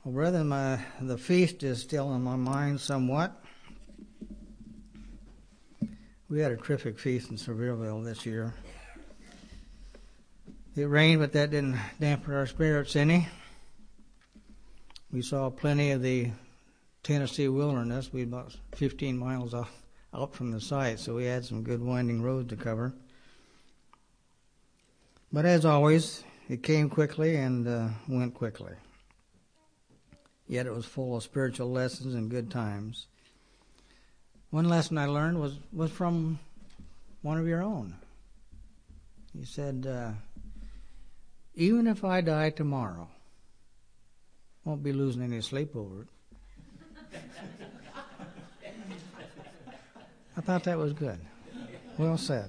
Well, brethren, the feast is still in my mind somewhat. We had a terrific feast in Sevierville this year. It rained, but that didn't dampen our spirits any. We saw plenty of the Tennessee wilderness. We were about 15 miles out from the site, so we had some good winding roads to cover. But as always, it came quickly and went quickly. Yet it was full of spiritual lessons and good times. One lesson I learned was from one of your own. He said, even if I die tomorrow, won't be losing any sleep over it. I thought that was good. Well said.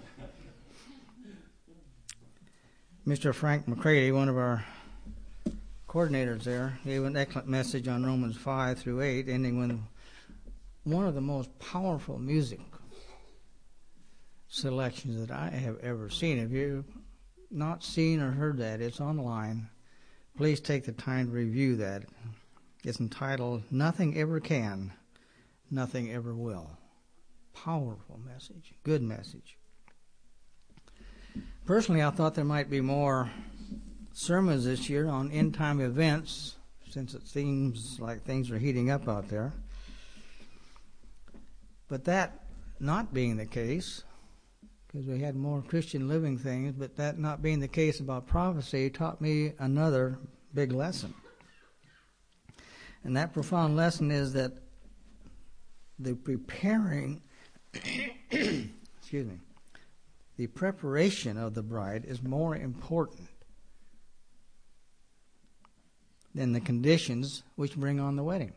Mr. Frank McCready, one of our coordinators there, gave an excellent message on Romans 5 through 8, ending with one of the most powerful music selections that I have ever seen. If you've not seen or heard that, it's online. Please take the time to review that. It's entitled, Nothing Ever Can, Nothing Ever Will. Powerful message, good message. Personally, I thought there might be more sermons this year on end-time events, since it seems like things are heating up out there. But that not being the case, because we had more Christian living things, but that not being the case about prophecy taught me another big lesson. And that profound lesson is that the preparing, the preparation of the bride is more important than the conditions which bring on the wedding.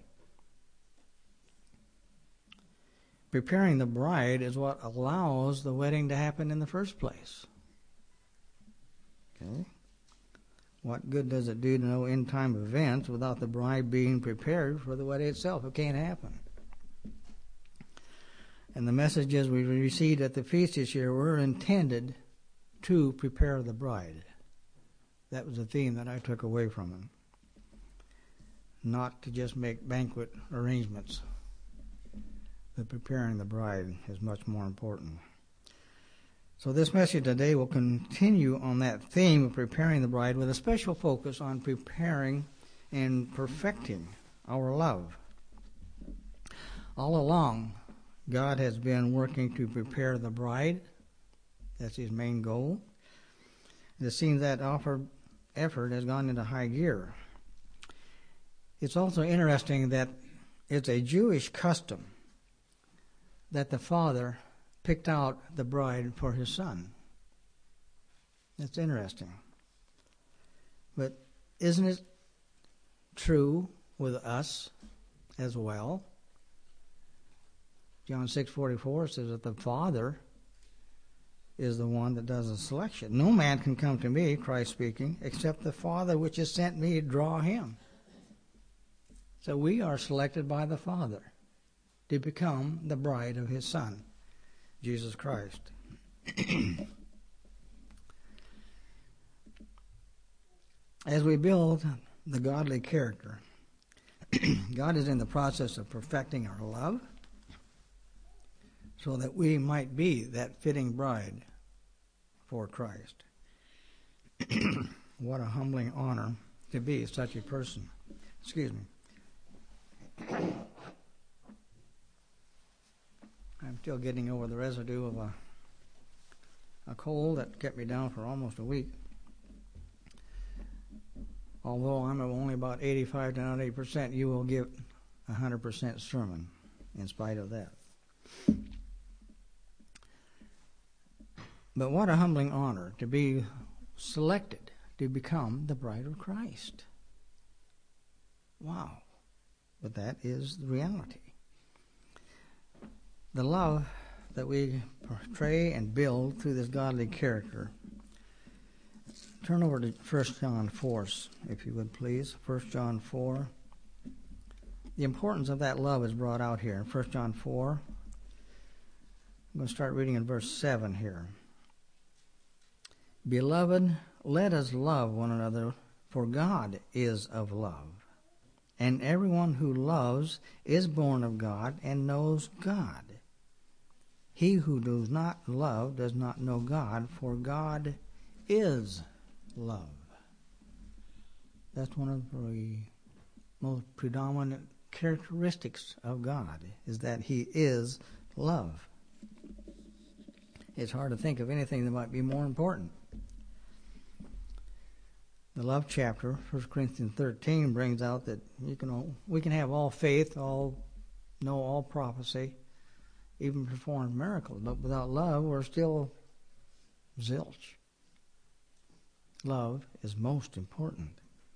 Preparing the bride is what allows the wedding to happen in the first place. Okay? What good does it do to know end-time events without the bride being prepared for the wedding itself? It can't happen. And the messages we received at the feast this year were intended to prepare the bride. That was the theme that I took away from it. Not to just make banquet arrangements, but preparing the bride is much more important. So this message today will continue on that theme of preparing the bride with a special focus on preparing and perfecting our love. All along, God has been working to prepare the bride. That's his main goal. It seems that effort has gone into high gear. It's also interesting that it's a Jewish custom that the father picked out the bride for his son. That's interesting. But isn't it true with us as well? John 6:44 says that the Father is the one that does the selection. No man can come to me, Christ speaking, except the Father which has sent me draw him. So we are selected by the Father to become the bride of his Son, Jesus Christ. As we build the godly character, God is in the process of perfecting our love so that we might be that fitting bride for Christ. What a humbling honor to be such a person. Excuse me. I'm still getting over the residue of a cold that kept me down for almost a week. Although I'm only about 85 to 90%, you will get 100% sermon in spite of that. But what a humbling honor to be selected to become the bride of Christ. Wow. But that is the reality. The love that we portray and build through this godly character. Turn over to 1 John 4, if you would please. 1 John 4. The importance of that love is brought out here in 1 John 4. I'm going to start reading in verse 7 here. Beloved, let us love one another, for God is of love. And everyone who loves is born of God and knows God. He who does not love does not know God, for God is love. That's one of the most predominant characteristics of God, is that He is love. It's hard to think of anything that might be more important. The love chapter, 1 Corinthians 13, brings out that we can have all faith, know all prophecy, even perform miracles, but without love, we're still zilch. Love is most important.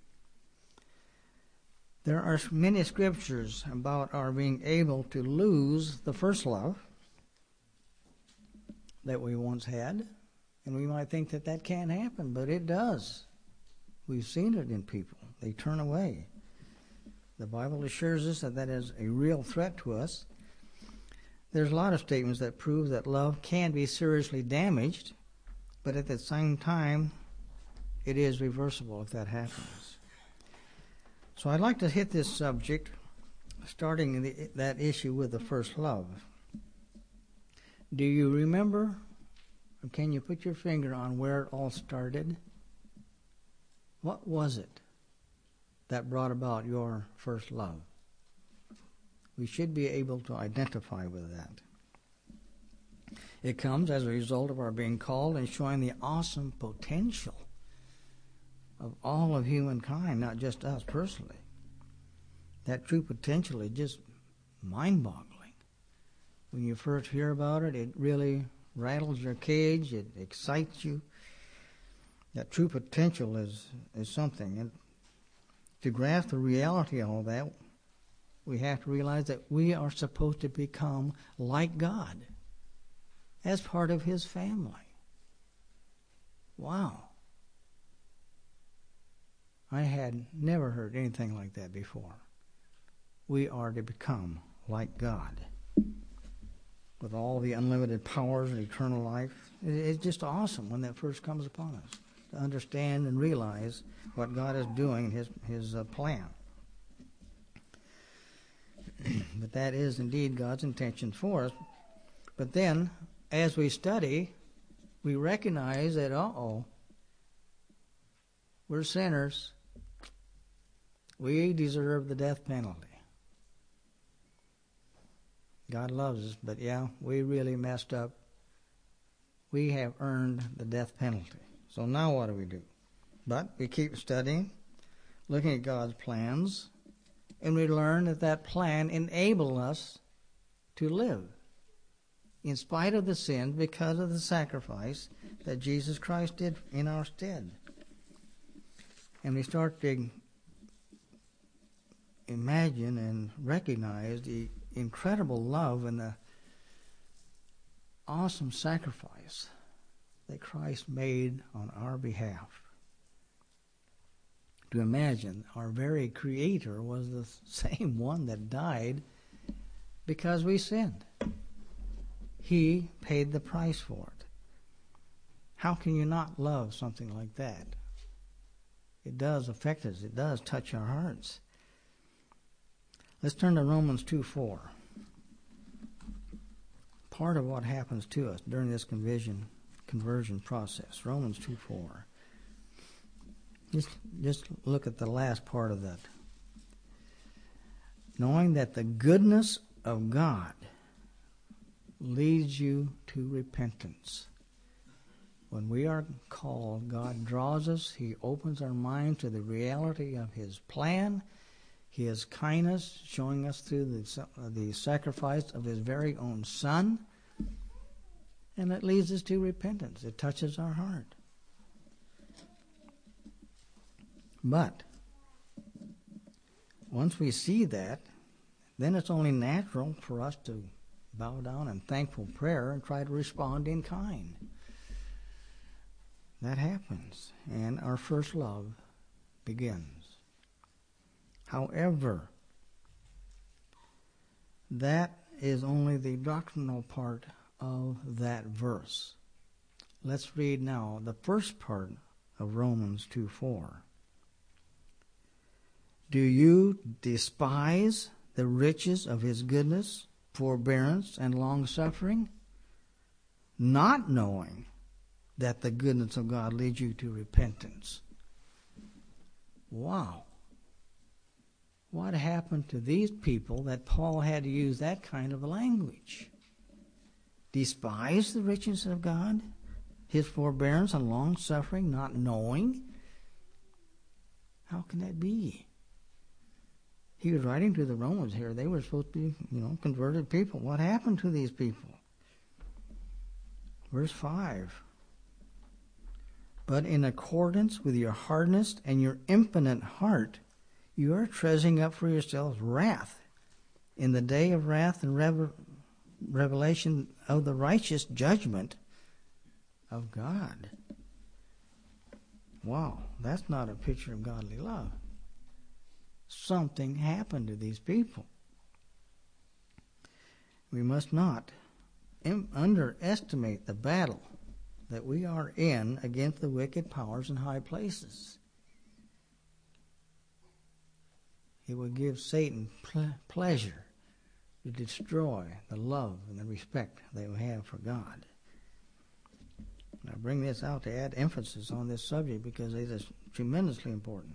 There are many scriptures about our being able to lose the first love that we once had, and we might think that that can't happen, but it does. We've seen it in people. They turn away. The Bible assures us that that is a real threat to us. There's a lot of statements that prove that love can be seriously damaged, but at the same time, it is reversible if that happens. So I'd like to hit this subject, starting that issue with the first love. Do you remember, or can you put your finger on where it all started? What was it that brought about your first love? We should be able to identify with that. It comes as a result of our being called and showing the awesome potential of all of humankind, not just us personally. That true potential is just mind-boggling. When you first hear about it, it really rattles your cage, it excites you. That true potential is something. And to grasp the reality of all that, we have to realize that we are supposed to become like God as part of His family. Wow. I had never heard anything like that before. We are to become like God with all the unlimited powers and eternal life. It's just awesome when that first comes upon us, to understand and realize what God is doing in His plan. But that is indeed God's intention for us. But then, as we study, we recognize that, we're sinners. We deserve the death penalty. God loves us, but we really messed up. We have earned the death penalty. So now what do we do? But we keep studying, looking at God's plans, and we learn that plan enabled us to live in spite of the sin because of the sacrifice that Jesus Christ did in our stead. And we start to imagine and recognize the incredible love and the awesome sacrifice that Christ made on our behalf. To imagine our very Creator was the same one that died because we sinned. He paid the price for it. How can you not love something like that? It does affect us. It does touch our hearts. Let's turn to Romans 2:4. Part of what happens to us during this conversion process. Romans 2:4. Just look at the last part of that. Knowing that the goodness of God leads you to repentance. When we are called, God draws us. He opens our mind to the reality of His plan, His kindness, showing us through the sacrifice of His very own Son. And it leads us to repentance. It touches our heart. But once we see that, then it's only natural for us to bow down in thankful prayer and try to respond in kind. That happens, and our first love begins. However, that is only the doctrinal part of that verse. Let's read now the first part of Romans 2:4. Do you despise the riches of his goodness, forbearance, and long-suffering, not knowing that the goodness of God leads you to repentance? Wow. What happened to these people that Paul had to use that kind of language? Despise the riches of God, his forbearance and long-suffering, not knowing? How can that be? He was writing to the Romans here. They were supposed to be, converted people. What happened to these people? Verse 5. But in accordance with your hardness and your impotent heart, you are treasuring up for yourselves wrath in the day of wrath and revelation of the righteous judgment of God. Wow, that's not a picture of godly love. Something happened to these people. We must not underestimate the battle that we are in against the wicked powers in high places. It will give Satan pleasure to destroy the love and the respect they will have for God. And I bring this out to add emphasis on this subject because it is tremendously important.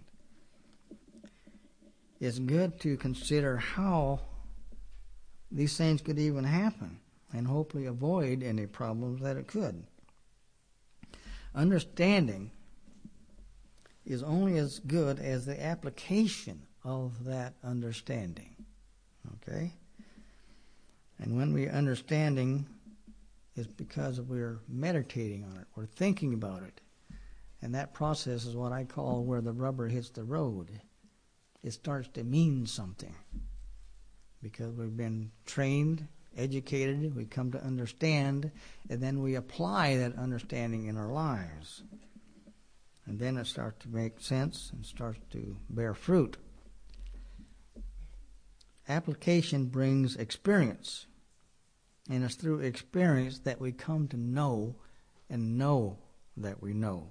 It's good to consider how these things could even happen and hopefully avoid any problems that it could. Understanding is only as good as the application of that understanding. Okay? And when we understanding is because we're meditating on it, we're thinking about it. And that process is what I call where the rubber hits the road. It starts to mean something because we've been trained, educated, we come to understand, and then we apply that understanding in our lives. And then it starts to make sense and starts to bear fruit. Application brings experience, and it's through experience that we come to know and know that we know.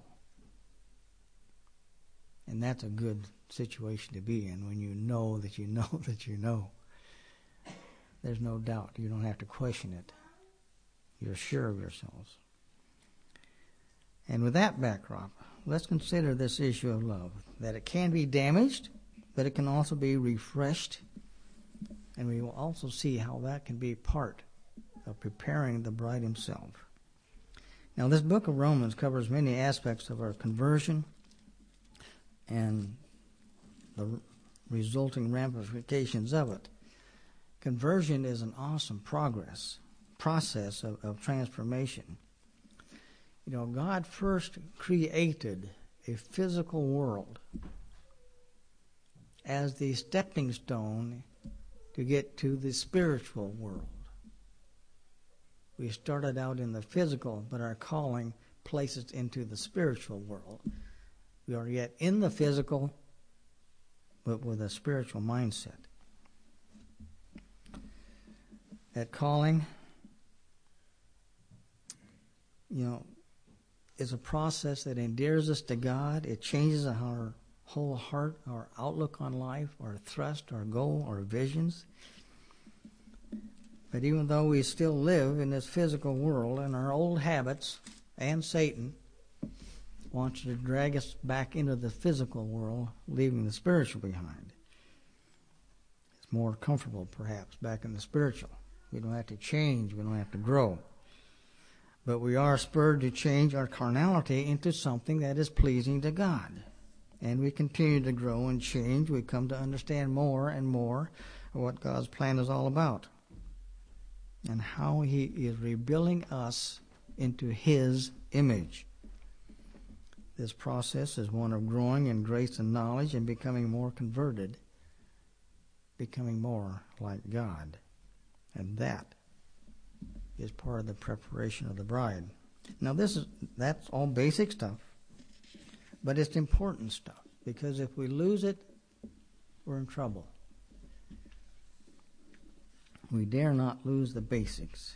And that's a good situation to be in when you know that you know that you know. There's no doubt. You don't have to question it. You're sure of yourselves. And with that backdrop, let's consider this issue of love, that it can be damaged, but it can also be refreshed. And we will also see how that can be part of preparing the bride himself. Now, this book of Romans covers many aspects of our conversion and the resulting ramifications of it. Conversion is an awesome process of transformation. God first created a physical world as the stepping stone to get to the spiritual world. We started out in the physical, but our calling places into the spiritual world. We are yet in the physical, but with a spiritual mindset. That calling, is a process that endears us to God. It changes our whole heart, our outlook on life, our thrust, our goal, our visions. But even though we still live in this physical world and our old habits, and Satan wants to drag us back into the physical world, leaving the spiritual behind. It's more comfortable, perhaps, back in the spiritual. We don't have to change. We don't have to grow. But we are spurred to change our carnality into something that is pleasing to God. And we continue to grow and change. We come to understand more and more of what God's plan is all about and how he is rebuilding us into his image. This process is one of growing in grace and knowledge and becoming more converted, becoming more like God. And that is part of the preparation of the bride. Now that's all basic stuff, but it's important stuff, because if we lose it, we're in trouble. We dare not lose the basics.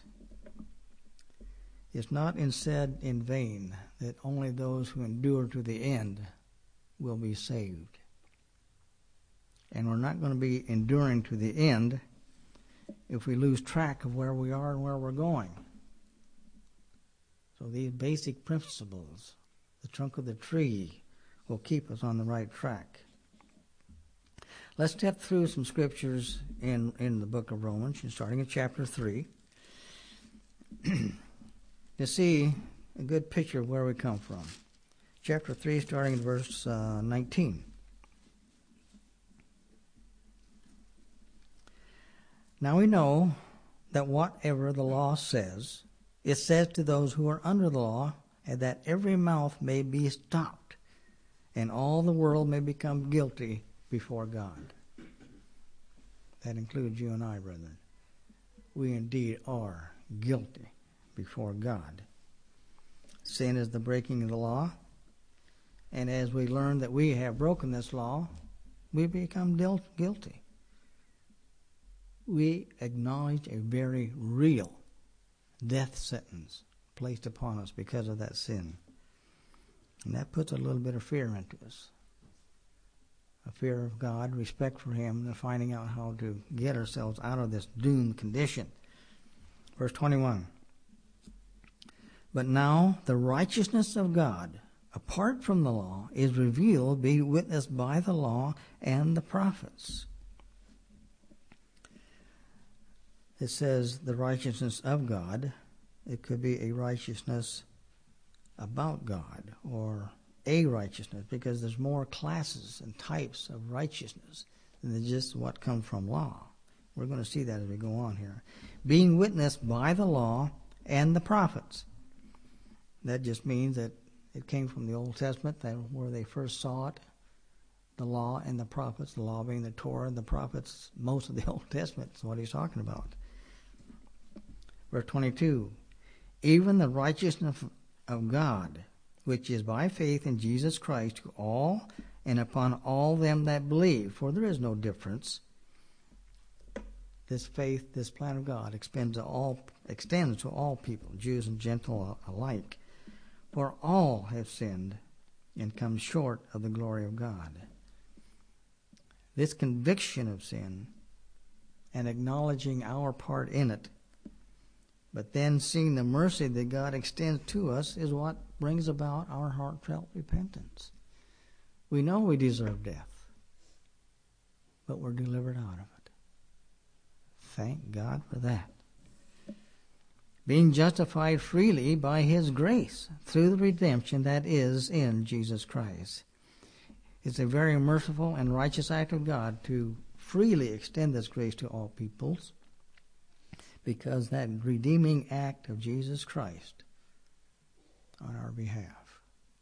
It's not said in vain that only those who endure to the end will be saved. And we're not going to be enduring to the end if we lose track of where we are and where we're going. So these basic principles, the trunk of the tree, will keep us on the right track. Let's step through some scriptures in the book of Romans, starting in chapter 3, to see a good picture of where we come from. Chapter 3, starting in verse 19. Now we know that whatever the law says, it says to those who are under the law, and that every mouth may be stopped, and all the world may become guilty before God. That includes you and I, brethren. We indeed are guilty before God. Sin is the breaking of the law, and as we learn that we have broken this law, we become guilty. We acknowledge a very real death sentence placed upon us because of that sin. And that puts a little bit of fear into us. A fear of God, respect for Him, and finding out how to get ourselves out of this doomed condition. Verse 21. But now the righteousness of God, apart from the law, is revealed, being witnessed by the law and the prophets. It says the righteousness of God. It could be a righteousness about God, or a righteousness, because there's more classes and types of righteousness than just what comes from law. We're going to see that as we go on here. Being witnessed by the law and the prophets. That just means that it came from the Old Testament, where they first saw it, the law and the prophets, the law being the Torah, and the prophets, most of the Old Testament is what he's talking about. Verse 22, even the righteousness of God, which is by faith in Jesus Christ, to all and upon all them that believe, for there is no difference. This faith, this plan of God, extends to all people, Jews and Gentiles alike. For all have sinned and come short of the glory of God. This conviction of sin and acknowledging our part in it, but then seeing the mercy that God extends to us, is what brings about our heartfelt repentance. We know we deserve death, but we're delivered out of it. Thank God for that. Being justified freely by His grace through the redemption that is in Jesus Christ. It's a very merciful and righteous act of God to freely extend this grace to all peoples, because that redeeming act of Jesus Christ on our behalf.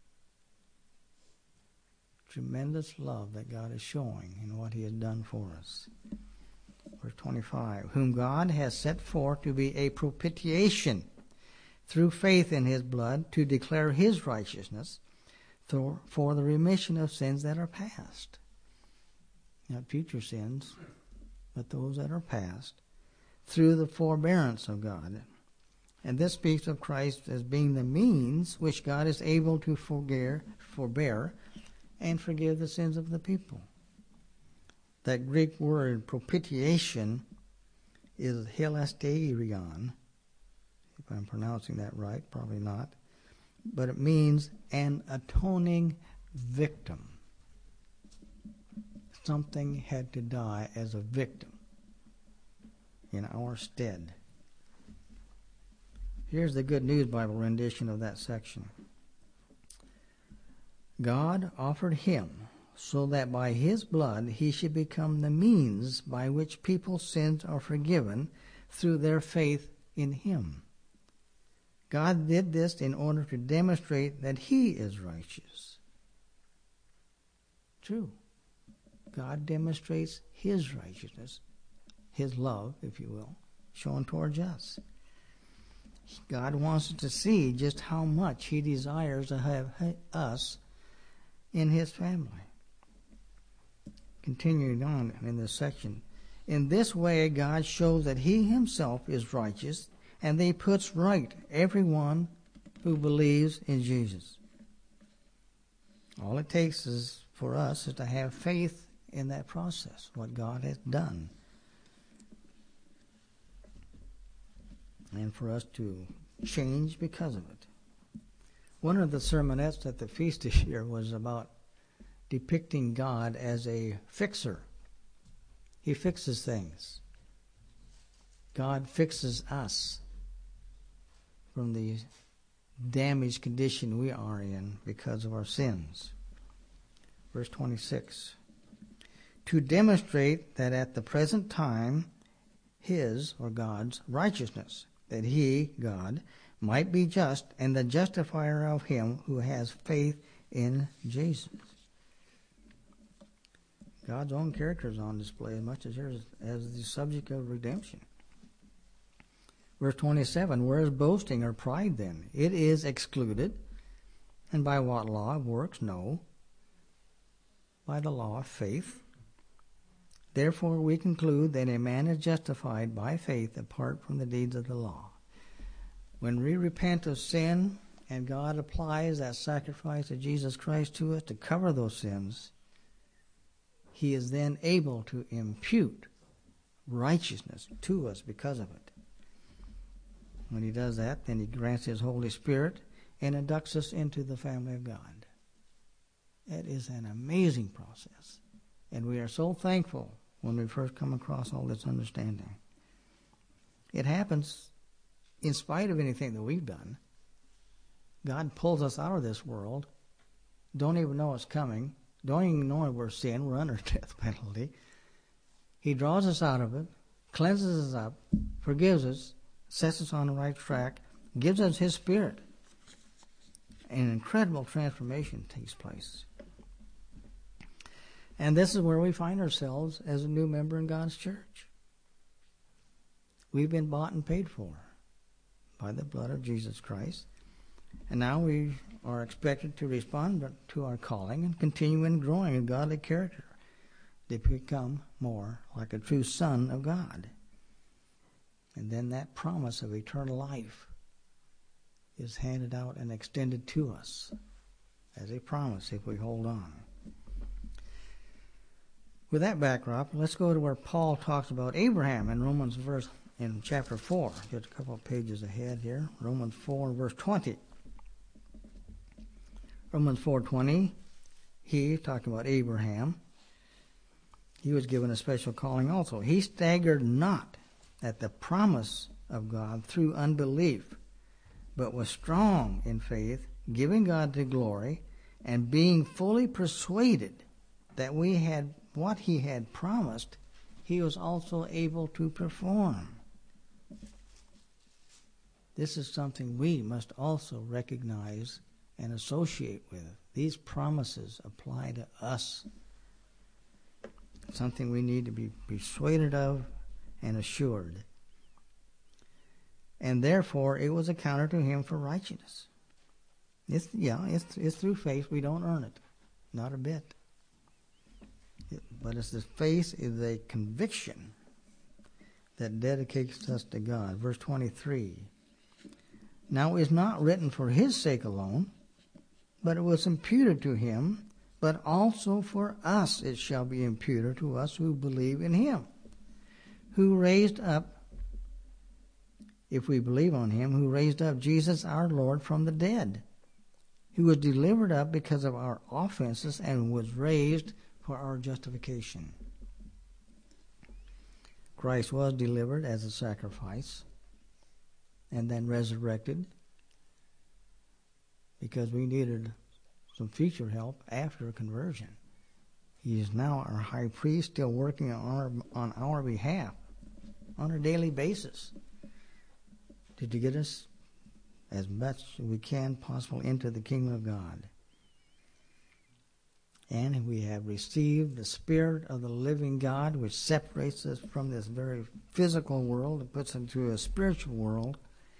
Tremendous love that God is showing in what He has done for us. Verse 25, whom God has set forth to be a propitiation through faith in His blood, to declare His righteousness for the remission of sins that are past. Not future sins, but those that are past, through the forbearance of God. And this speaks of Christ as being the means which God is able to forbear and forgive the sins of the people. That Greek word propitiation is hilasterion, if I'm pronouncing that right, probably not, but it means an atoning victim. Something had to die as a victim in our stead. Here's the Good News Bible rendition of that section. God offered Him so that by His blood He should become the means by which people's sins are forgiven through their faith in Him. God did this in order to demonstrate that He is righteous. True. God demonstrates His righteousness, His love, if you will, shown towards us. God wants us to see just how much He desires to have us in His family. Continuing on in this section. In this way, God shows that He Himself is righteous, and that He puts right everyone who believes in Jesus. All it takes is for us is to have faith in that process, what God has done. And for us to change because of it. One of the sermonettes at the feast this year was about depicting God as a fixer. He fixes things. God fixes us from the damaged condition we are in because of our sins. Verse 26. To demonstrate that at the present time his, or God's, righteousness, that he, God, might be just and the justifier of him who has faith in Jesus. God's own character is on display as much as the subject of redemption. Verse 27, where is boasting or pride then? It is excluded. And by what law of works? No. By the law of faith. Therefore we conclude that a man is justified by faith apart from the deeds of the law. When we repent of sin and God applies that sacrifice of Jesus Christ to us to cover those sins, he is then able to impute righteousness to us because of it. When he does that, then he grants his Holy Spirit and inducts us into the family of God. It is an amazing process. And we are so thankful when we first come across all this understanding. It happens in spite of anything that we've done. God pulls us out of this world, don't even know it's coming, don't even know we're sin, we're under death penalty. He draws us out of it, cleanses us up, forgives us, sets us on the right track, gives us his Spirit. An incredible transformation takes place. And this is where we find ourselves as a new member in God's church. We've been bought and paid for by the blood of Jesus Christ. And now we are expected to respond to our calling and continue in growing in godly character to become more like a true son of God. And then that promise of eternal life is handed out and extended to us as a promise if we hold on. With that backdrop, let's go to where Paul talks about Abraham in chapter 4. Just a couple of pages ahead here. Romans 4, verse 20. Romans 4:20, he, talking about Abraham, he was given a special calling also. He staggered not at the promise of God through unbelief, but was strong in faith, giving God the glory, and being fully persuaded that what he had promised, he was also able to perform. This is something we must also recognize and associate with. These promises apply to us. Something we need to be persuaded of and assured. And therefore it was accounted to him for righteousness. It's through faith. We don't earn it. Not a bit. But it's the faith is a conviction that dedicates us to God. Verse 23. Now it is not written for his sake alone, but it was imputed to him, but also for us it shall be imputed to us who believe in him, who raised up, if we believe on him, who raised up Jesus our Lord from the dead, who was delivered up because of our offenses and was raised for our justification. Christ was delivered as a sacrifice and then resurrected because we needed some future help after conversion. He is now our high priest, still working on our behalf on a daily basis to get us as much as we can possible into the kingdom of God. And we have received the Spirit of the living God, which separates us from this very physical world and puts us into a spiritual world.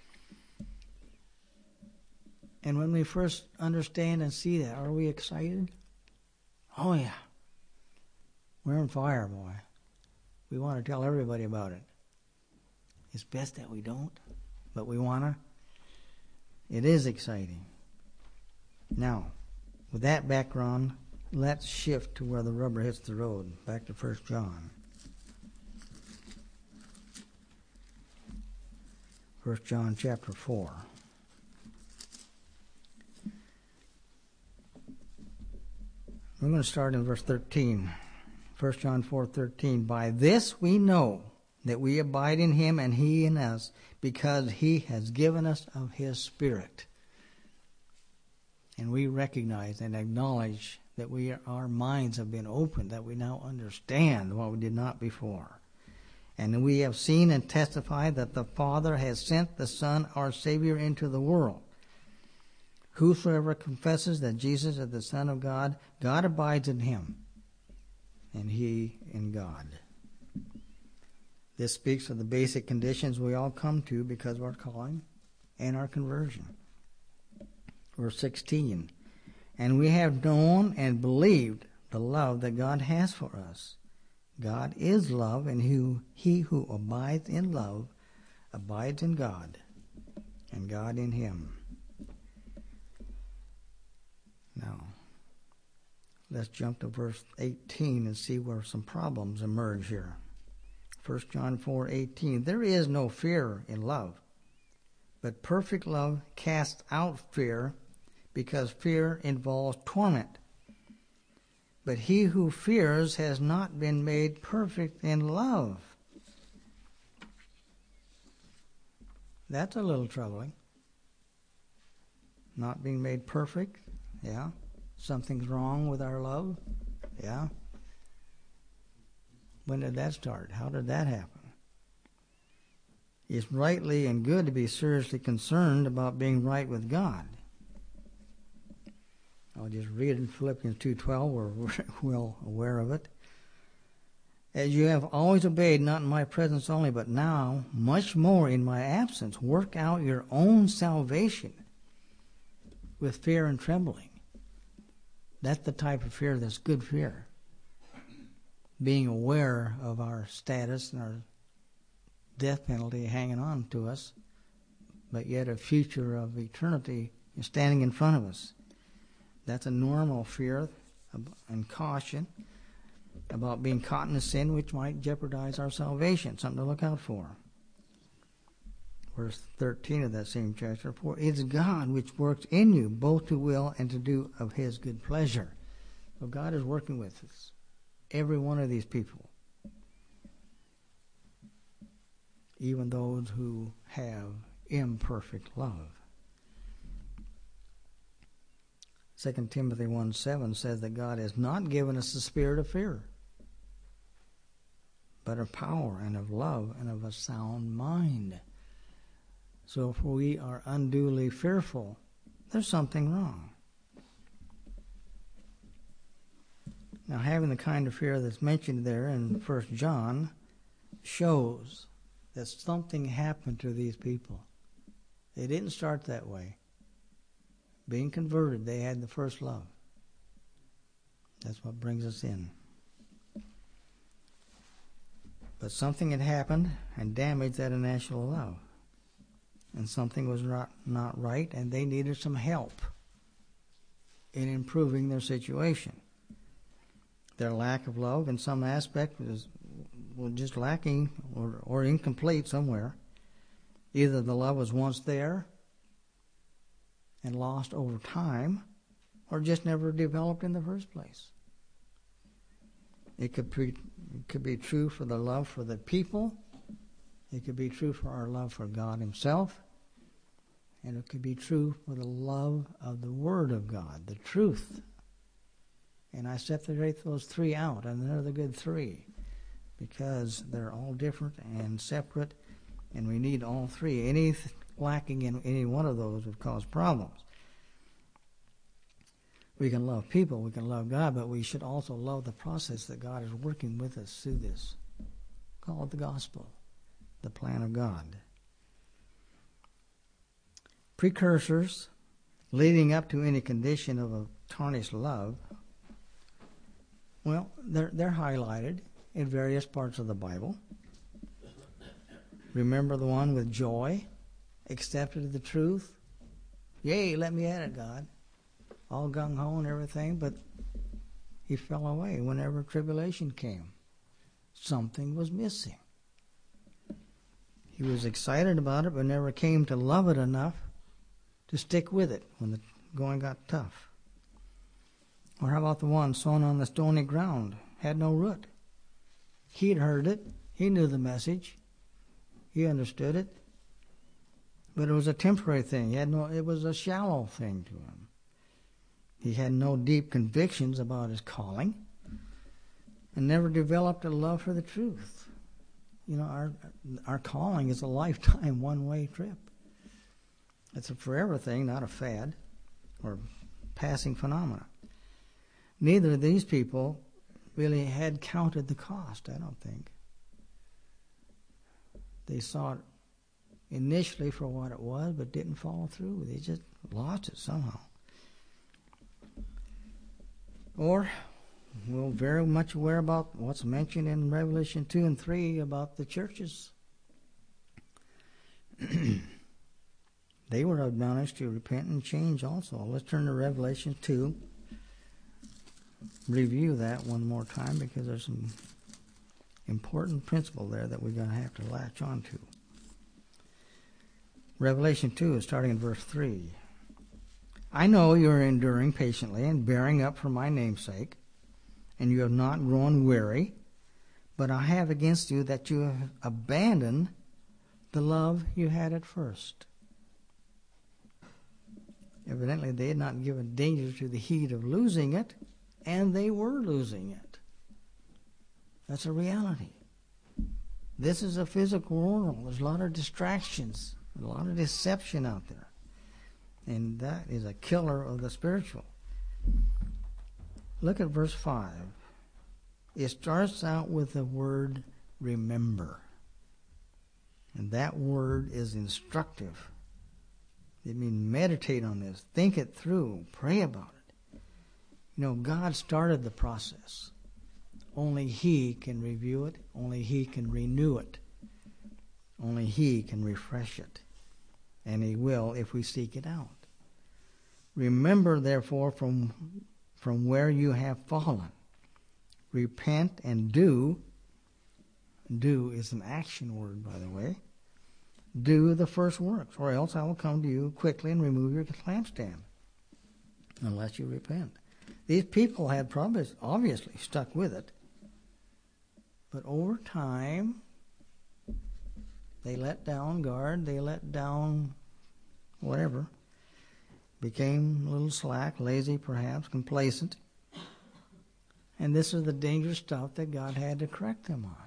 And when we first understand and see that, are we excited? Oh, yeah. We're on fire, boy. We want to tell everybody about it. It's best that we don't, but we want to. It is exciting. Now, with that background, let's shift to where the rubber hits the road. Back to 1 John. 1 John chapter 4. We're going to start in verse 13. 1 John 4:13. By this we know that we abide in him and he in us, because he has given us of his Spirit. And we recognize and acknowledge that our minds have been opened, that we now understand what we did not before. And we have seen and testified that the Father has sent the Son, our Savior, into the world. Whosoever confesses that Jesus is the Son of God, God abides in him, and he in God. This speaks of the basic conditions we all come to because of our calling and our conversion. Verse 16. And we have known and believed the love that God has for us. God is love, and he who abides in love abides in God, and God in him. Now, let's jump to verse 18 and see where some problems emerge here. 1 John 4:18. There is no fear in love, but perfect love casts out fear, because fear involves torment. But he who fears has not been made perfect in love. That's a little troubling. Not being made perfect, yeah. Something's wrong with our love, yeah. When did that start? How did that happen? It's rightly and good to be seriously concerned about being right with God. I'll just read in Philippians 2:12. We're well aware of it. As you have always obeyed, not in my presence only, but now, much more in my absence, work out your own salvation with fear and trembling. That's the type of fear that's good fear. Being aware of our status and our death penalty hanging on to us, but yet a future of eternity is standing in front of us. That's a normal fear and caution about being caught in a sin which might jeopardize our salvation, something to look out for. Verse 13 of that same chapter, for it's God which works in you both to will and to do of his good pleasure. So God is working with us, every one of these people, even those who have imperfect love. 2 Timothy 1:7 says that God has not given us the spirit of fear, but of power and of love and of a sound mind. So if we are unduly fearful, there's something wrong. Now, having the kind of fear that's mentioned there in 1 John shows that something happened to these people. They didn't start that way. Being converted, they had the first love. That's what brings us in. But something had happened and damaged that initial love. And something was not right, and they needed some help in improving their situation. Their lack of love in some aspect was just lacking or incomplete somewhere. Either the love was once there and lost over time, or just never developed in the first place. It could be true for the love for the people. It could be true for our love for God himself. And it could be true for the love of the Word of God, the truth. And I separate those three out, and they're the good three, because they're all different and separate, and we need all three. Any lacking in any one of those would cause problems. We can love people, we can love God, but we should also love the process that God is working with us through this. Call it the gospel, the plan of God. Precursors leading up to any condition of a tarnished love, well, they're highlighted in various parts of the Bible. Remember the one with joy, accepted the truth. Yay, let me at it, God. All gung-ho and everything, but he fell away whenever tribulation came. Something was missing. He was excited about it, but never came to love it enough to stick with it when the going got tough. Or how about the one sown on the stony ground, had no root? He'd heard it. He knew the message. He understood it. But it was a temporary thing. It was a shallow thing to him. He had no deep convictions about his calling and never developed a love for the truth. You know, our calling is a lifetime one-way trip. It's a forever thing, not a fad or passing phenomena. Neither of these people really had counted the cost, I don't think. They saw it initially for what it was, but didn't follow through. They just lost it somehow. Or we're very much aware about what's mentioned in Revelation 2 and 3 about the churches. They were admonished to repent and change also. Let's turn to Revelation 2. Review that one more time because there's some important principle there that we're going to have to latch on to. Revelation 2 is starting in verse 3. I know you are enduring patiently and bearing up for my name's sake, and you have not grown weary, but I have against you that you have abandoned the love you had at first. Evidently, they had not given danger to the heat of losing it, and they were losing it. That's a reality. This is a physical world. There's a lot of distractions, a lot of deception out there. And that is a killer of the spiritual. Look at verse 5. It starts out with the word remember. And that word is instructive. It means meditate on this, think it through, pray about it. You know, God started the process. Only He can review it. Only He can renew it. Only He can refresh it. And He will if we seek it out. Remember, therefore, from where you have fallen. Repent and do. Do is an action word, by the way. Do the first works, or else I will come to you quickly and remove your lampstand, unless you repent. These people had probably, obviously, stuck with it. But over time, they let down guard, they let down whatever, became a little slack, lazy perhaps, complacent. And this is the dangerous stuff that God had to correct them on.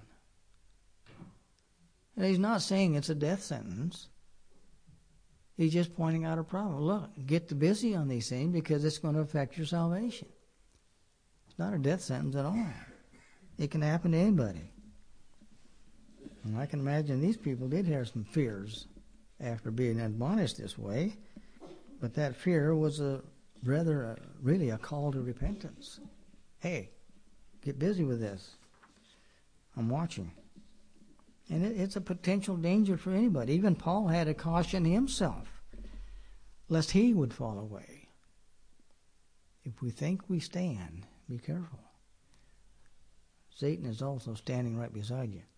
And He's not saying it's a death sentence. He's just pointing out a problem. Look, get busy on these things because it's going to affect your salvation. It's not a death sentence at all. It can happen to anybody. And I can imagine these people did have some fears after being admonished this way, but that fear was really a call to repentance. Hey, get busy with this. I'm watching. And it's a potential danger for anybody. Even Paul had to caution himself, lest he would fall away. If we think we stand, be careful. Satan is also standing right beside you.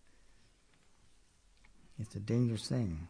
It's a dangerous thing.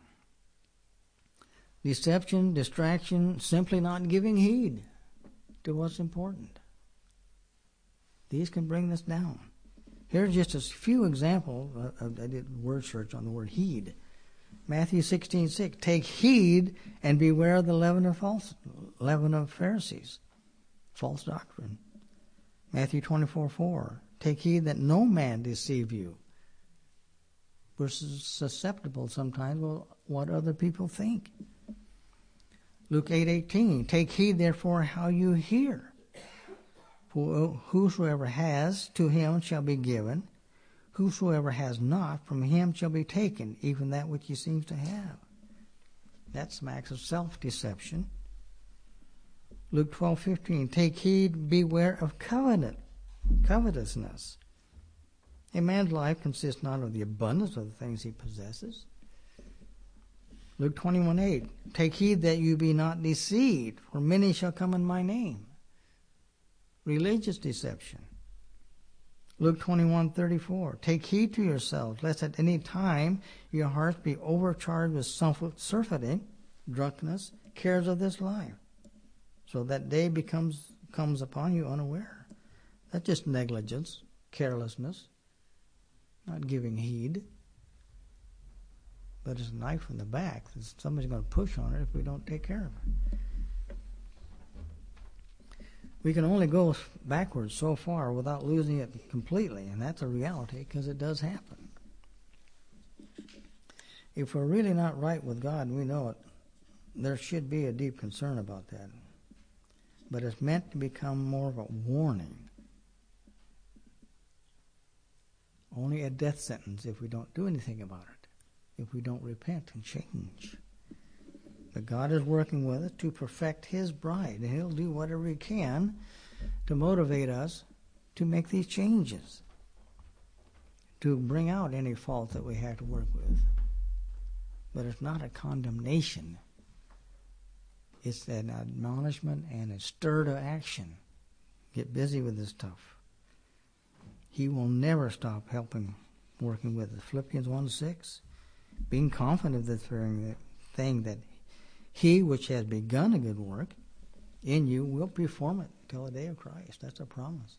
Deception, distraction, simply not giving heed to what's important. These can bring us down. Here's just a few examples. I did word search on the word heed. Matthew 16:6. Take heed and beware of the leaven of Pharisees. False doctrine. Matthew 24:4. Take heed that no man deceive you. We're susceptible sometimes to what other people think. Luke 8:18. Take heed therefore how you hear. For whosoever has, to him shall be given. Whosoever has not, from him shall be taken, even that which he seems to have. That smacks of self-deception. Luke 12:15. Take heed, beware of covetousness. A man's life consists not of the abundance of the things he possesses. Luke 21:8. Take heed that you be not deceived, for many shall come in my name. Religious deception. Luke 21:34. Take heed to yourselves, lest at any time your hearts be overcharged with surfeiting, drunkenness, cares of this life, so that day comes upon you unaware. That's just negligence, carelessness, not giving heed. But it's a knife in the back. Somebody's going to push on it if we don't take care of it. We can only go backwards so far without losing it completely, and that's a reality because it does happen. If we're really not right with God and we know it, there should be a deep concern about that. But it's meant to become more of a warning. Only a death sentence if we don't do anything about it, if we don't repent and change. But God is working with us to perfect His bride, and He'll do whatever He can to motivate us to make these changes, to bring out any fault that we have to work with. But it's not a condemnation. It's an admonishment and a stir to action. Get busy with this stuff. He will never stop working with us. Philippians 1:6, being confident of this very thing, that He which has begun a good work in you will perform it till the day of Christ. That's a promise.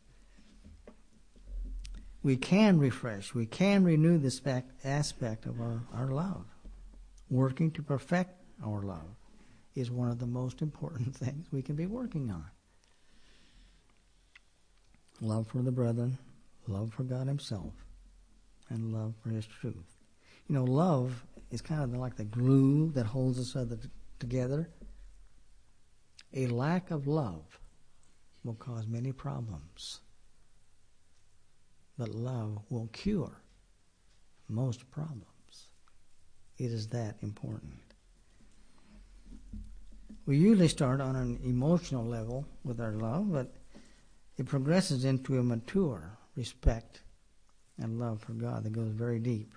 We can refresh, we can renew this aspect of our love. Working to perfect our love is one of the most important things we can be working on. Love for the brethren, love for God Himself, and love for His truth. You know, love is kind of like the glue that holds us together. A lack of love will cause many problems, but love will cure most problems. It is that important. We usually start on an emotional level with our love, but it progresses into a mature respect and love for God that goes very deep.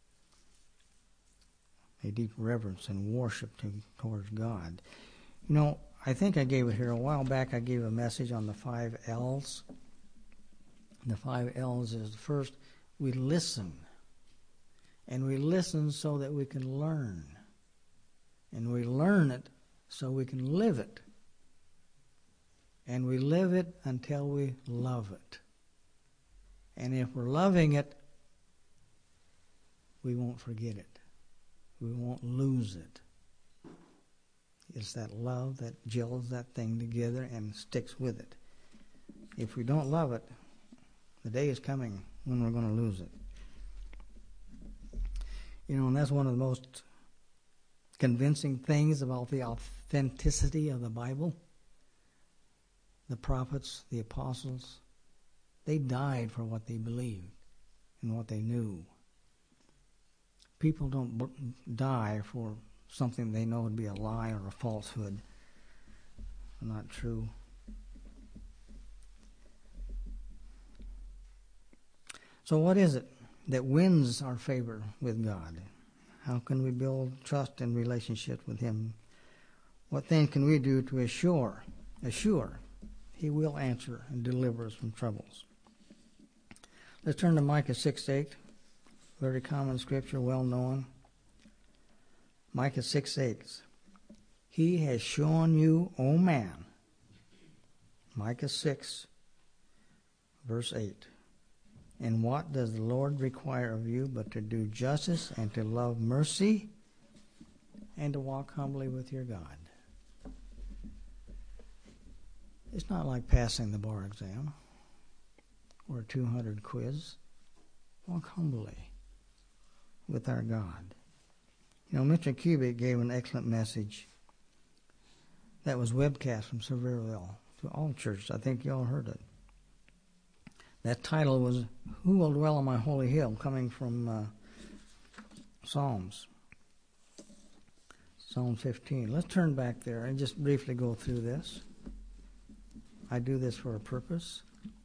A deep reverence and worship towards God. You know, I think I gave it here a while back. I gave a message on the 5 L's. The 5 L's is, first, we listen. And we listen so that we can learn. And we learn it so we can live it. And we live it until we love it. And if we're loving it, we won't forget it. We won't lose it. It's that love that gels that thing together and sticks with it. If we don't love it, the day is coming when we're going to lose it. You know, and that's one of the most convincing things about the authenticity of the Bible. The prophets, the apostles, they died for what they believed and what they knew. People don't die for something they know would be a lie or a falsehood. Not true. So what is it that wins our favor with God? How can we build trust and relationship with Him? What things can we do to assure He will answer and deliver us from troubles? Let's turn to Micah 6:8. Very common scripture, well known. Micah 6:8. He has shown you, O man. Micah 6, verse 8. And what does the Lord require of you but to do justice and to love mercy and to walk humbly with your God? It's not like passing the bar exam or a 200 quiz. Walk humbly with our God. You know, Mr. Cubic gave an excellent message that was webcast from Sevierville to all churches. I think you all heard it. That title was, Who Will Dwell on My Holy Hill, coming from Psalms 15. Let's turn back there and just briefly go through this. I do this for a purpose.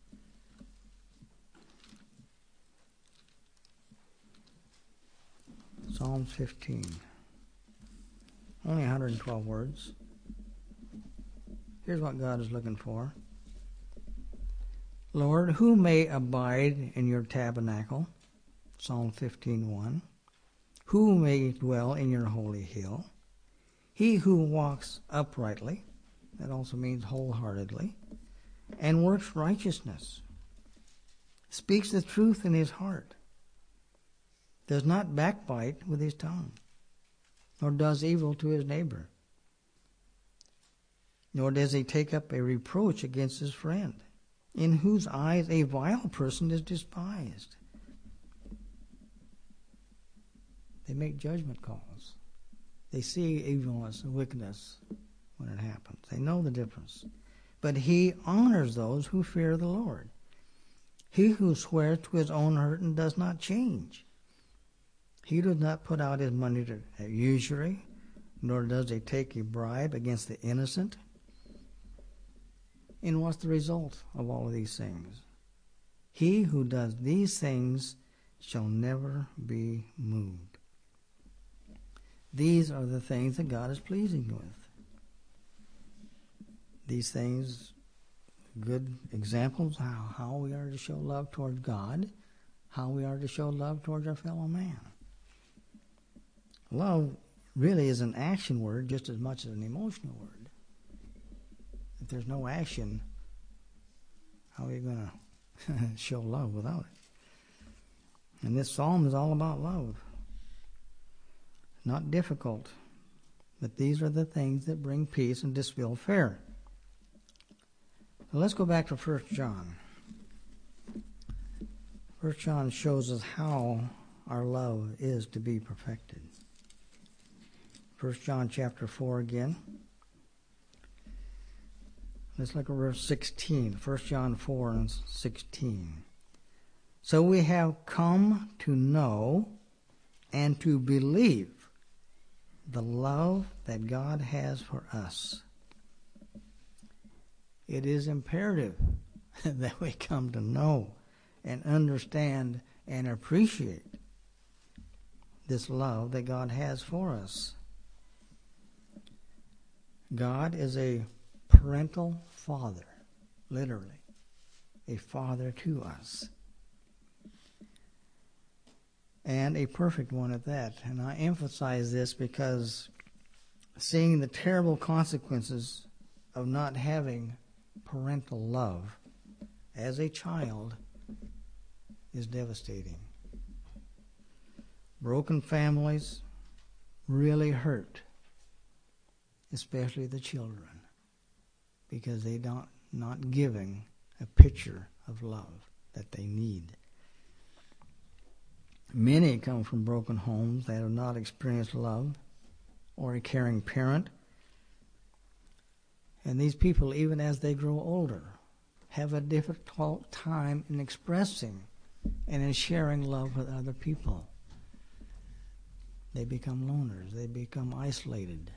Psalms 15. Only 112 words. Here's what God is looking for. Lord, who may abide in your tabernacle? Psalm 15:1. Who may dwell in your holy hill? He who walks uprightly, that also means wholeheartedly, and works righteousness, speaks the truth in his heart, does not backbite with his tongue, nor does evil to his neighbor, nor does he take up a reproach against his friend, in whose eyes a vile person is despised. They make judgment calls. They see evilness and wickedness when it happens. They know the difference. But he honors those who fear the Lord. He who swears to his own hurt and does not change. He does not put out his money at usury, nor does he take a bribe against the innocent. And what's the result of all of these things? He who does these things shall never be moved. These are the things that God is pleasing with. These things, good examples how we are to show love towards God, how we are to show love towards our fellow man. Love really is an action word just as much as an emotional word. If there's no action, how are you going to show love without it? And this psalm is all about love. Not difficult, but these are the things that bring peace and dispel fear. So let's go back to 1 John. 1 John shows us how our love is to be perfected. 1 John chapter 4 again. Let's look at verse 16. 1 John 4 and 16. So we have come to know and to believe the love that God has for us. It is imperative that we come to know and understand and appreciate this love that God has for us. God is a parental father, literally, a father to us. And a perfect one at that. And I emphasize this because seeing the terrible consequences of not having parental love as a child is devastating. Broken families really hurt, especially the children, because they don't not giving a picture of love that they need. Many come from broken homes that have not experienced love or a caring parent. And these people, even as they grow older, have a difficult time in expressing and in sharing love with other people. They become loners. They become isolated.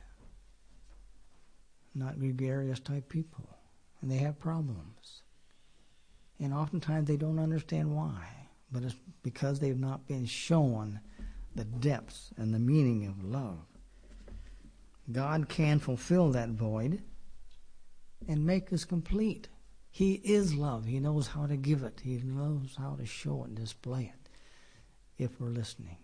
Not gregarious type people. And they have problems. And oftentimes they don't understand why. But it's because they've not been shown the depths and the meaning of love. God can fulfill that void and make us complete. He is love. He knows how to give it. He knows how to show it and display it if we're listening.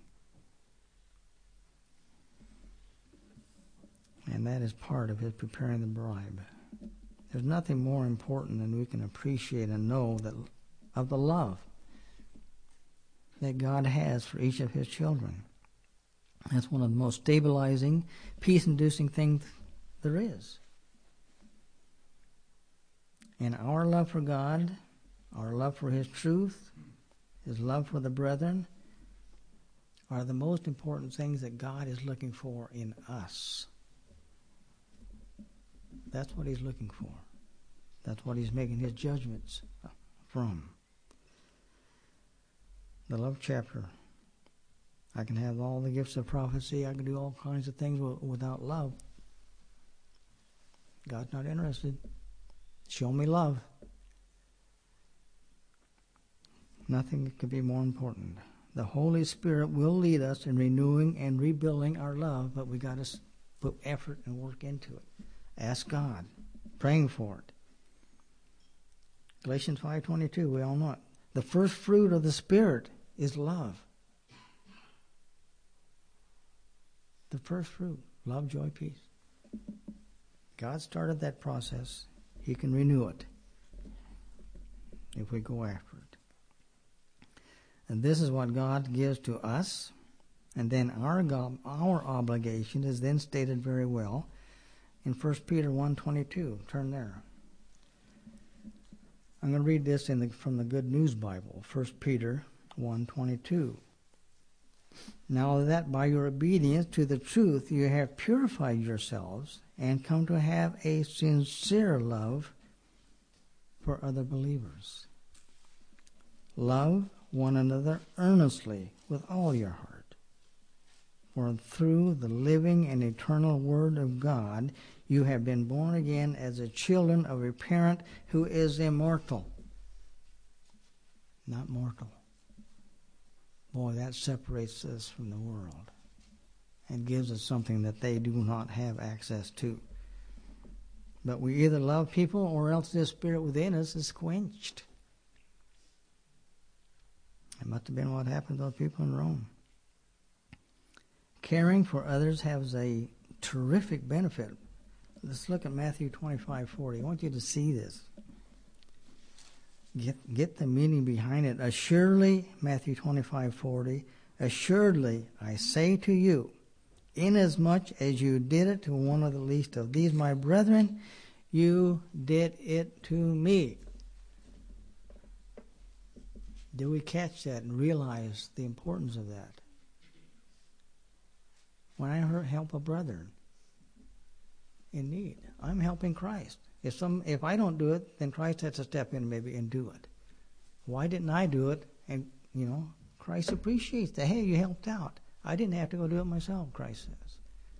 And that is part of his preparing the bride. There's nothing more important than we can appreciate and know that of the love that God has for each of his children. That's one of the most stabilizing, peace-inducing things there is. And our love for God, our love for his truth, his love for the brethren, are the most important things that God is looking for in us. That's what he's looking for. That's what he's making his judgments from. The love chapter. I can have all the gifts of prophecy. I can do all kinds of things without love. God's not interested. Show me love. Nothing could be more important. The Holy Spirit will lead us in renewing and rebuilding our love, but we got to put effort and work into it. Ask God. Praying for it. Galatians 5:22, we all know it. The first fruit of the Spirit is love. The first fruit, love, joy, peace. God started that process. He can renew it if we go after it. And this is what God gives to us. And then our obligation is then stated very well in 1 Peter 1:22. Turn there. I'm going to read this from the Good News Bible, 1 Peter 1:22. Now that by your obedience to the truth you have purified yourselves and come to have a sincere love for other believers. Love one another earnestly with all your heart. For through the living and eternal Word of God, you have been born again as the children of a parent who is immortal, not mortal. Boy, that separates us from the world and gives us something that they do not have access to. But we either love people or else this spirit within us is quenched. It must have been what happened to those people in Rome. Caring for others has a terrific benefit. Let's look at Matthew 25:40. I want you to see this. Get the meaning behind it. Assuredly, Matthew 25:40, assuredly I say to you, inasmuch as you did it to one of the least of these my brethren, you did it to me. Do we catch that and realize the importance of that? When I help a brother in need, I'm helping Christ. If I don't do it, then Christ has to step in maybe and do it. Why didn't I do it? And, Christ appreciates that. Hey, you helped out. I didn't have to go do it myself, Christ says.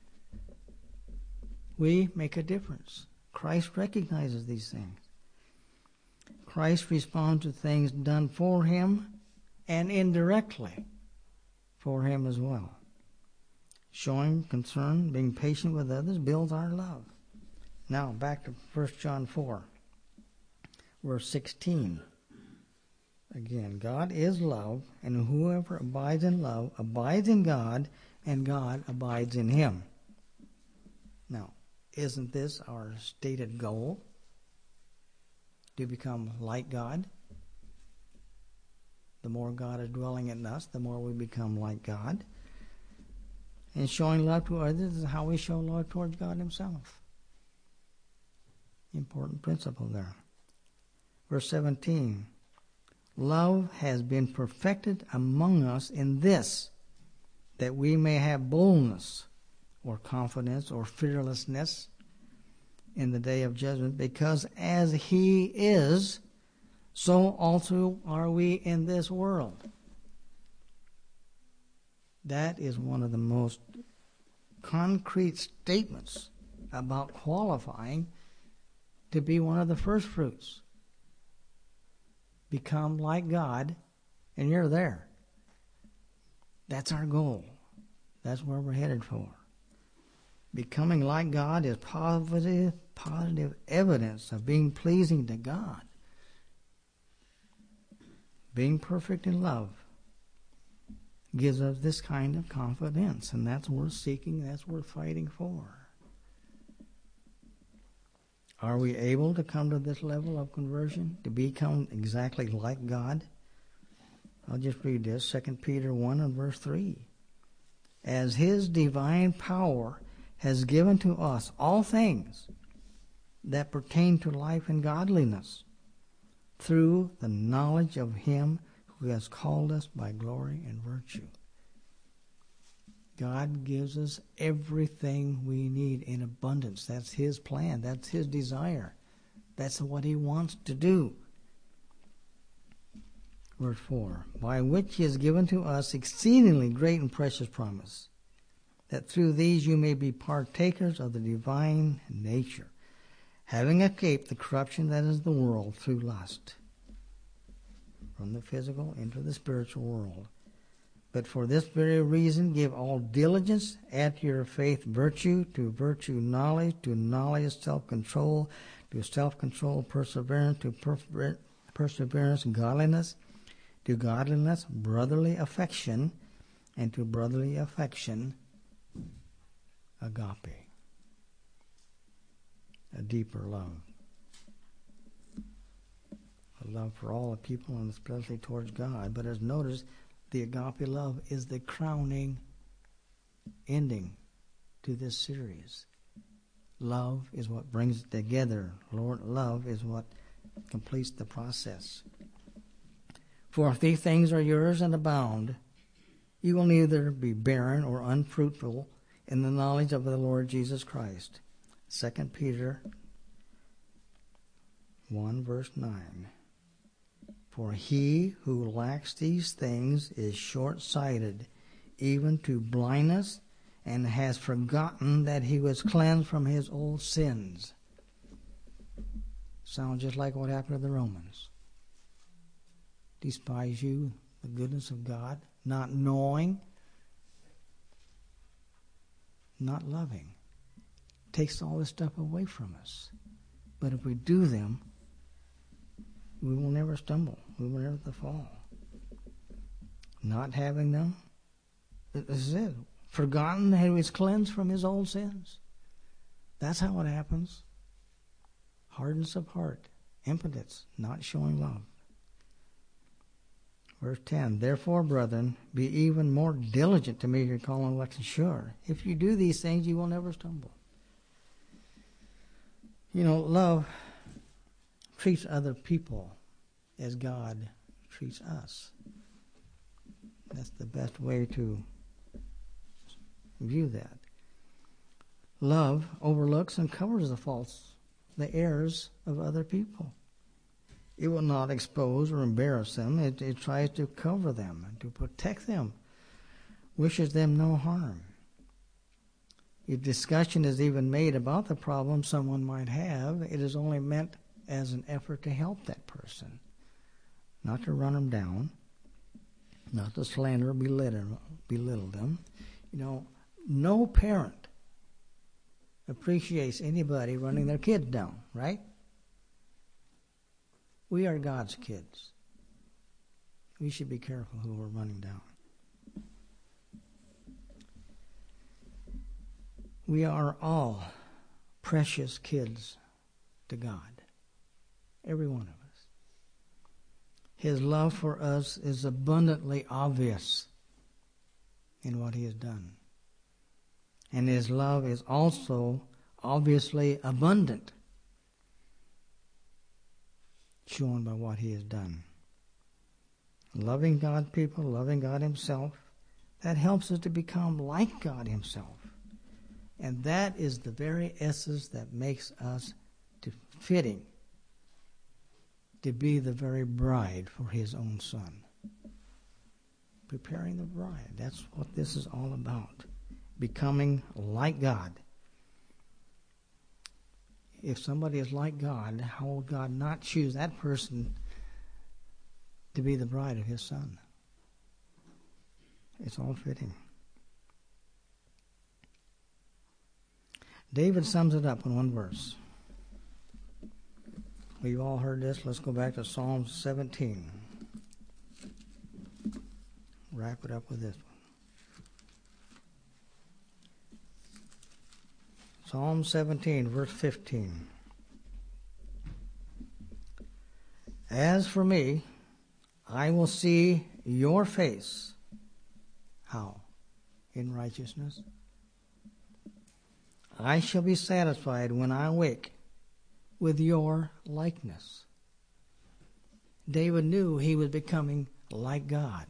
We make a difference. Christ recognizes these things. Christ responds to things done for him and indirectly for him as well. Showing concern, being patient with others, builds our love. Now, back to 1 John 4, verse 16. Again, God is love, and whoever abides in love abides in God, and God abides in him. Now, isn't this our stated goal? To become like God? The more God is dwelling in us, the more we become like God. And showing love to others is how we show love towards God himself. Important principle there. Verse 17. Love has been perfected among us in this, that we may have boldness or confidence or fearlessness in the day of judgment, because as he is, so also are we in this world. That is one of the most concrete statements about qualifying to be one of the first fruits. Become like God, and you're there. That's our goal. That's where we're headed for. Becoming like God is positive evidence of being pleasing to God. Being perfect in love gives us this kind of confidence, and that's worth seeking, that's worth fighting for. Are we able to come to this level of conversion, to become exactly like God? I'll just read this, 2 Peter 1 and verse 3. As his divine power has given to us all things that pertain to life and godliness, through the knowledge of him who has called us by glory and virtue. God gives us everything we need in abundance. That's his plan. That's his desire. That's what he wants to do. Verse 4, by which he has given to us exceedingly great and precious promise, that through these you may be partakers of the divine nature, having escaped the corruption that is the world through lust. From the physical into the spiritual world. But for this very reason, give all diligence, add to your faith virtue, to virtue knowledge, to knowledge self-control, to self-control perseverance, to perseverance, godliness, to godliness, brotherly affection, and to brotherly affection, agape, a deeper love. A love for all the people and especially towards God. But as noticed, the agape love is the crowning ending to this series. Love is what brings it together. Lord, love is what completes the process. For if these things are yours and abound, you will neither be barren or unfruitful in the knowledge of the Lord Jesus Christ. 2 Peter 1 verse 9. For he who lacks these things is short-sighted, even to blindness, and has forgotten that he was cleansed from his old sins. Sounds just like what happened to the Romans. Despise you, the goodness of God, not knowing, not loving. Takes all this stuff away from us. But if we do them, we will never stumble. We will never fall. Not having them, this is it. Forgotten that he was cleansed from his old sins. That's how it happens. Hardness of heart, impotence, not showing love. Verse 10, therefore, brethren, be even more diligent to make your calling and election sure. If you do these things, you will never stumble. You know, love treats other people as God treats us. That's the best way to view that. Love overlooks and covers the faults, the errors of other people. It will not expose or embarrass them. It tries to cover them and to protect them, wishes them no harm. If discussion is even made about the problem someone might have, it is only meant as an effort to help that person, not to run them down, not to slander or belittle them. You know, no parent appreciates anybody running their kids down, right? We are God's kids. We should be careful who we're running down. We are all precious kids to God. Every one of us. His love for us is abundantly obvious in what he has done. And his love is also obviously abundant, shown by what he has done. Loving God people, loving God himself, that helps us to become like God himself. And that is the very essence that makes us fitting to be the very bride for his own son. Preparing the bride. That's what this is all about. Becoming like God. If somebody is like God, how will God not choose that person to be the bride of his son? It's all fitting. David sums it up in one verse. We've all heard this. Let's go back to Psalm 17. Wrap it up with this one. Psalm 17, verse 15. As for me, I will see your face. How? In righteousness. I shall be satisfied when I awake with your likeness. David knew he was becoming like God.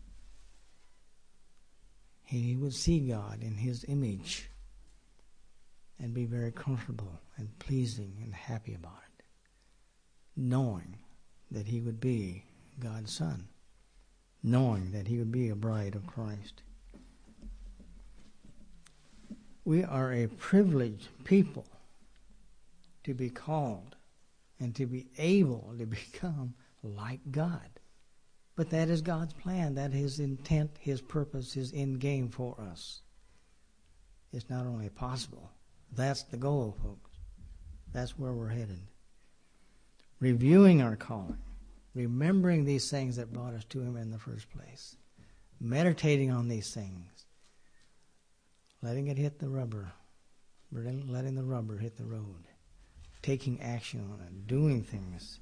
He would see God in his image and be very comfortable and pleasing and happy about it, knowing that he would be God's son, knowing that he would be a bride of Christ. We are a privileged people to be called and to be able to become like God. But that is God's plan. That is his intent, his purpose, his end game for us. It's not only possible. That's the goal, folks. That's where we're headed. Reviewing our calling. remembering these things that brought us to him in the first place, meditating on these things, letting it hit the rubber, letting the rubber hit the road, taking action on it, doing things.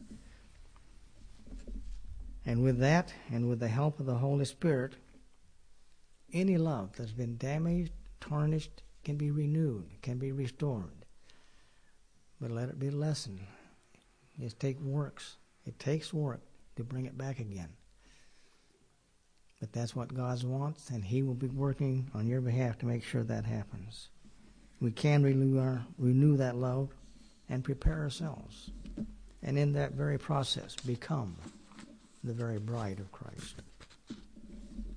And with that, and with the help of the Holy Spirit, any love that's been damaged, tarnished, can be renewed, can be restored. But let it be a lesson. It takes work to bring it back again. But that's what God wants, and he will be working on your behalf to make sure that happens. We can renew that love and prepare ourselves. And in that very process, become the very bride of Christ.